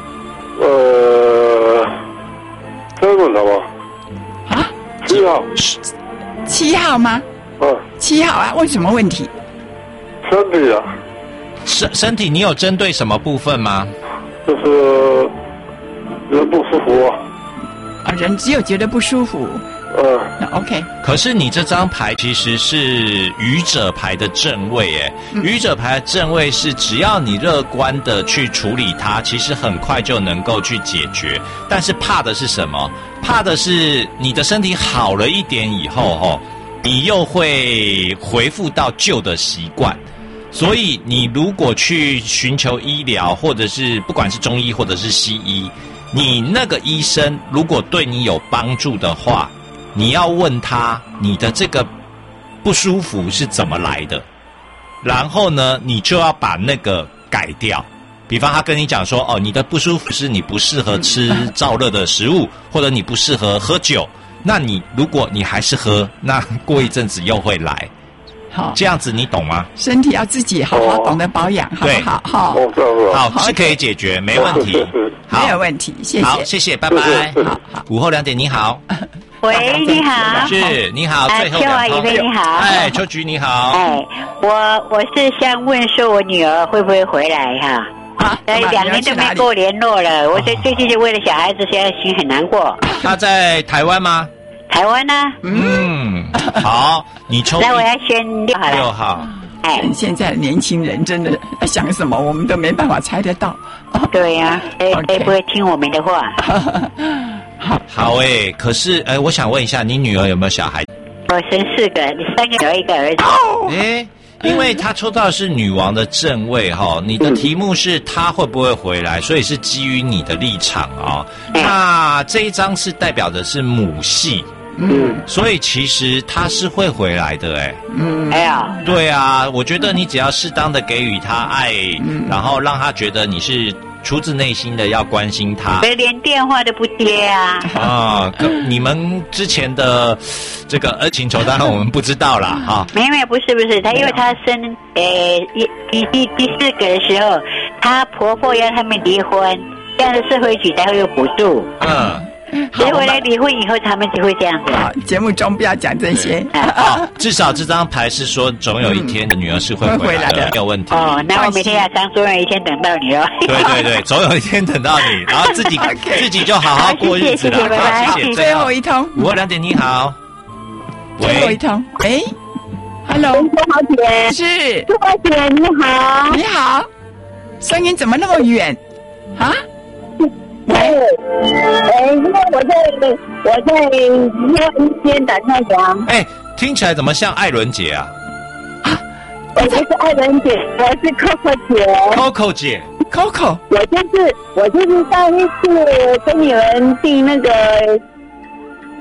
呃，再问好吗？ 啊， 七号。 七号吗？ 嗯， 七号啊？问什么问题？ 身体啊。 身身体，你有针对什么部分吗？ 就是人不舒服啊。 啊，人只有觉得不舒服。 嗯。 那 OK。 可是你这张牌其实是愚者牌的正位，哎、嗯，愚者牌的正位是只要你乐观的去处理它，其实很快就能够去解决。但是怕的是什么？怕的是你的身体好了一点以后，吼，你又会恢复到旧的习惯。所以你如果去寻求医疗，或者是不管是中医或者是西医，你那个医生如果对你有帮助的话，你要问他你的这个不舒服是怎么来的，然后呢，你就要把那个改掉。比方他跟你讲说，哦，你的不舒服是你不适合吃燥热的食物，或者你不适合喝酒，那你如果你还是喝，那过一阵子又会来。好，这样子你懂吗？ 身体要自己好好懂得保养，好不好？好， 好是可以解决，没问题， 没有问题，谢谢， 好，谢谢，拜拜。好，午后两点，你好。 喂，你好。 是，你好，最后两通。 秋华你好。 哎，秋菊你好。 哎，我我是想问说，我女儿会不会回来哈？啊，呃，两年都没跟我联络了，我最最近就为了小孩子，现在心很难过。 她在台湾吗？ 台湾呢、啊？ 嗯，好，你抽。 那我要选六号。 六号。 哎，现在的年轻人真的想什么，我们都没办法猜得到。 对呀、啊，哎哎，不会听我们的话。 好， 好哎、欸，可是哎、欸，我想问一下，你女儿有没有小孩？ 我生四个，三个女儿，一个儿子。 哎、欸，因为她抽到的是女王的正位哈，你的题目是她会不会回来，所以是基于你的立场啊、哦。那这一张是代表的是母系。嗯，所以其实他是会回来的，哎， 嗯，哎呀， 对啊，我觉得你只要适当的给予他爱，嗯，然后让他觉得你是出自内心的要关心他， 连电话都不接啊！ 啊，你们之前的这个恩情仇当然我们不知道啦，哈。 没有没有，不是不是，他因为他生呃一第第第四个的时候，她婆婆要他们离婚，这样的社会局才会有补助。 嗯。 结果来离婚以后，他们就会这样子。 好，节目中不要讲这些。 好，至少这张牌是说，总有一天的女儿是会回来的，没有问题。 哦，那我每天要当总有一天等到你哦。 对对对，总有一天等到你，然后自己自己就好好过日子了。 好，谢谢， 最后一通。 午后两点，你好。 最后一通，哎 ，Hello， 秋华姐， 是秋华姐，你好， 你好，声音怎么那么远？啊？ 哎，呃，因为我在我在一天打太阳。 哎，听起来怎么像艾伦姐啊？ 啊，我不是艾伦姐，我是 Coco 姐。 Coco 姐 ，Coco， 我就是我就是上一次跟你们订那个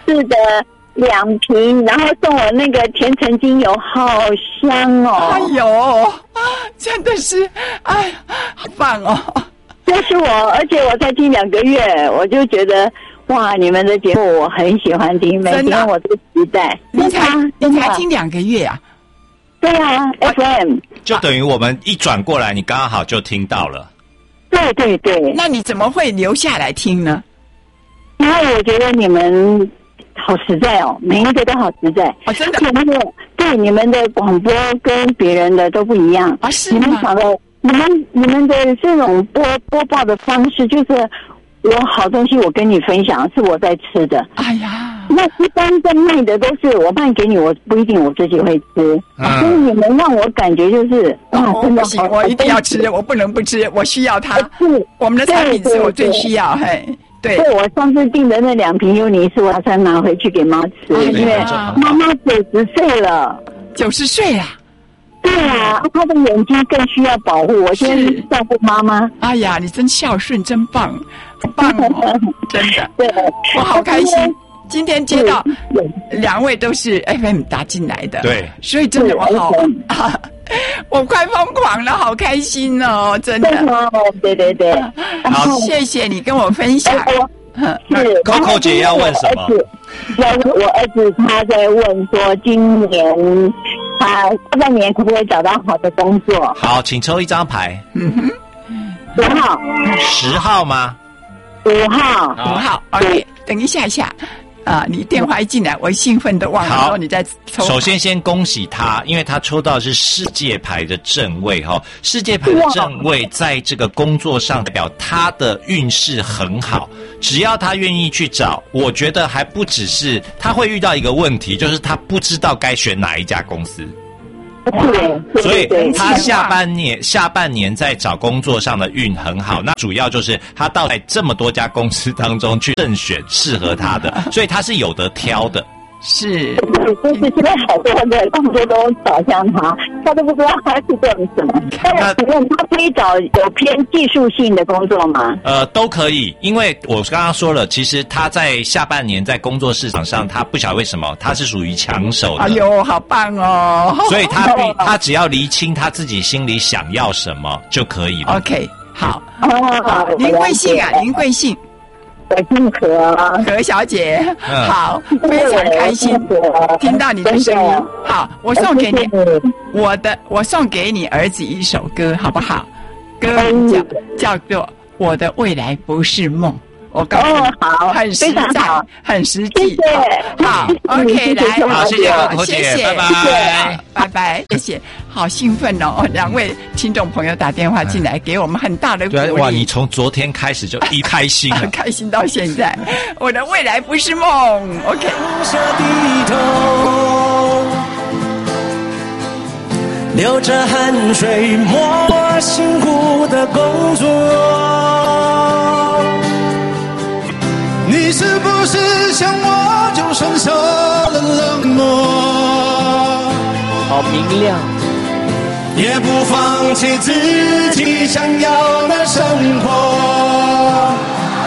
式的两瓶，然后送我那个甜橙精油，好香哦！ 哎呦，真的是，哎，好棒哦！ 这是我，而且我才听两个月，我就觉得哇，你们的节目我很喜欢听，每天我都期待。 你才你才听两个月啊？ 对啊 ，F M 就等于我们一转过来，你刚刚好就听到了。 对对对， 那你怎么会留下来听呢？ 因为我觉得你们好实在哦，每一个都好实在。 哦，真的。 那个对你们的广播跟别人的都不一样啊，是你们讲的，你们你们的这种播播报的方式，就是有好东西我跟你分享，是我在吃的。 哎呀， 那一般在卖的都是我卖给你，我不一定我自己会吃，嗯、所以你们让我感觉就是哇， 哦、真的不行，我一定要吃，我不能不吃，我需要它。 是， 我们的产品是我最需要，嘿。对， 对，我上次订的那两瓶优妮是我打算拿回去给妈吃，哎、因为妈妈九十岁了， 九十岁啊。 对啊，她的眼睛更需要保护。我先照顾妈妈。 哎呀，你真孝顺，真棒，棒哦，真的。 对， 我好开心。今天接到两位都是 F M 打进来的， 对， 所以真的我好，啊、我快疯狂了，好开心哦，真的。 对对对， 好， 谢谢你跟我分享。 是 Coco 姐要问什么？ 我儿子他在问说，今年他下半年可不可以找到好的工作？ 好，请抽一张牌。 嗯哼， 十号。 十号吗？ 五号。 五号。OK， 等一下下。啊！你电话一进来，我兴奋的忘了说你在抽。 首先，先恭喜他，因为他抽到的是世界牌的正位哈。世界牌的正位在这个工作上代表他的运势很好，只要他愿意去找，我觉得还不只是他会遇到一个问题，就是他不知道该选哪一家公司。所以他下半年下半年在找工作上的运很好，那主要就是他到在这么多家公司当中去甄选适合他的，所以他是有得挑的。 是， 就是现在好多的工作都找向他，他都不知道他是做什么。那请问他可以找有偏技术性的工作吗？ 呃，都可以，因为我刚刚说了，其实他在下半年在工作市场上，他不晓得为什么他是属于抢手的。 哎呦，好棒哦！ 所以他他只要厘清他自己心里想要什么就可以了。 OK， 好，好，您贵姓啊？您贵姓？ 我姓何， 何小姐，嗯、好，非常开心听到你的声音。好，我送给你我的，我送给你儿子一首歌，好不好？歌名叫叫做《我的未来不是梦》。我告诉你， 哦、好， 很实在，很实际。 谢谢。 好 ，OK， 来， 好，谢谢何姐， 谢谢， 拜拜， 拜拜，谢谢。好兴奋哦！两位听众朋友打电话进来，给我们很大的鼓励。 哇，你从昨天开始就一开心了， 开心到现在。我的未来不是梦 ，OK。 流着汗水磨辛苦的工作，你是不是像我就剩下了冷漠？ 好明亮， 也不放弃自己想要的生活。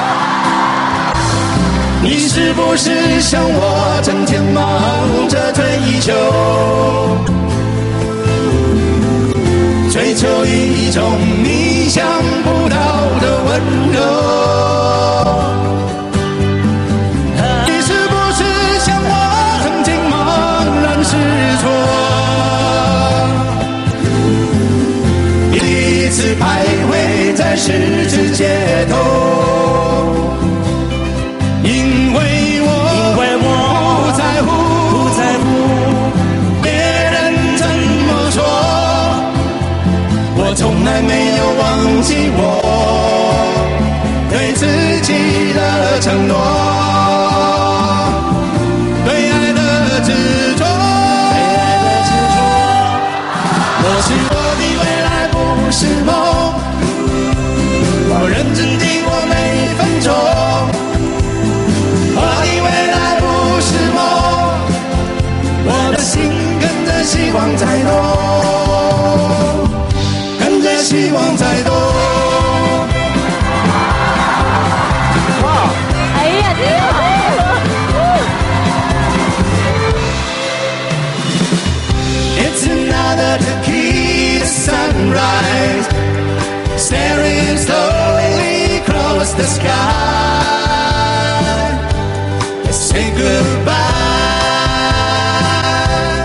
你是不是像我整天忙着追求，追求一种你想不到的温柔？你是不是像我曾经茫然失措，一次徘徊在十字街头？因为我因为我不在乎不在乎别人怎么说，我从来没有忘记我对自己的承诺，对爱的执着，对爱的执着。我是我的未来不是梦，我认真经过每分钟。我的未来不是梦，我的心跟着希望在动，跟着希望在动。 哇！哎呀，真好！ the sky. Let's say goodbye.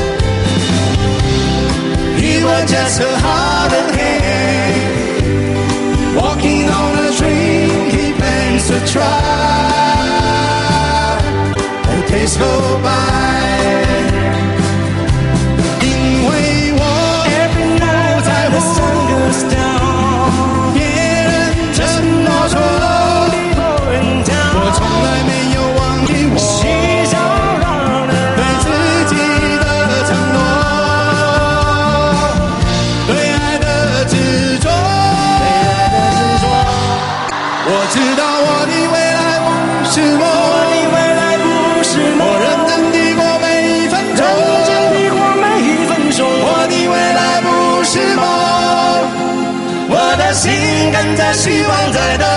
He was just a heart and hand, walking on a dream he plans to try. And days go by.心跟着希望在动，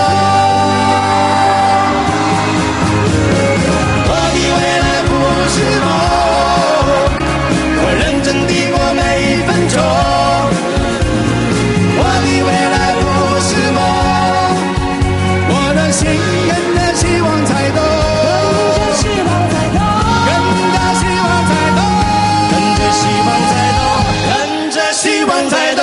我的未来不是梦，我认真地过每一分钟，我的未来不是梦，我的心跟着希望在动，跟着希望在动，跟着希望在动，跟着希望在动。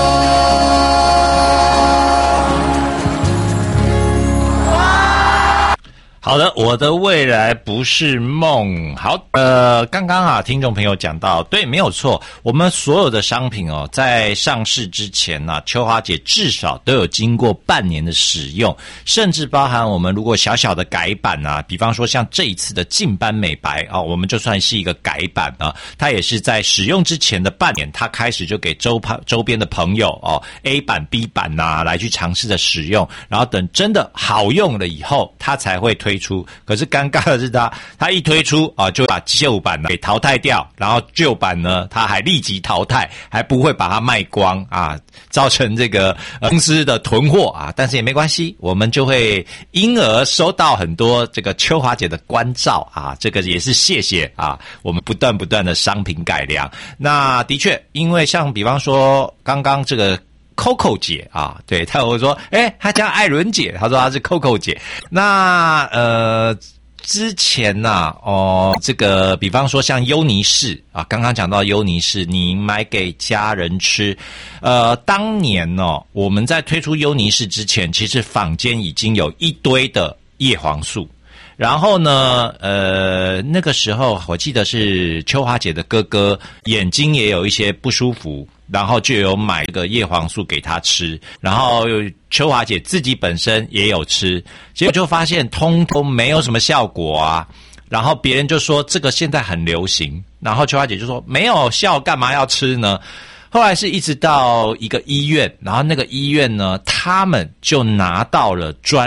好的，我的未来不是梦。好，呃，刚刚啊，听众朋友讲到，对，没有错，我们所有的商品哦，在上市之前呢、啊，秋华姐至少都有经过半年的使用，甚至包含我们如果小小的改版啊，比方说像这一次的净斑美白啊，我们就算是一个改版啊，它也是在使用之前的半年，它开始就给周周边的朋友哦 A 版 B 版呐、啊、来去尝试的使用，然后等真的好用了以后，它才会推出。可是尴尬的是它，它一推出啊，就把旧版给淘汰掉，然后旧版呢，它还立即淘汰，还不会把它卖光啊，造成这个、呃、公司的囤货啊。但是也没关系，我们就会因而收到很多这个秋华姐的关照啊，这个也是谢谢啊，我们不断不断的商品改良。那的确，因为像比方说刚刚这个。Coco 姐啊，对，他我说，诶，她叫艾伦姐，她说她是 Coco 姐。那呃，之前呐、啊，哦，这个比方说像优尼士啊，刚刚讲到优尼士，你买给家人吃，呃，当年哦，我们在推出优尼士之前，其实坊间已经有一堆的叶黄素。然后呢，呃，那个时候我记得是秋华姐的哥哥眼睛也有一些不舒服，然后就有买这个叶黄素给他吃，然后秋华姐自己本身也有吃，结果就发现通通没有什么效果啊。然后别人就说这个现在很流行，然后秋华姐就说没有效，干嘛要吃呢？后来是一直到一个医院，然后那个医院呢，他们就拿到了专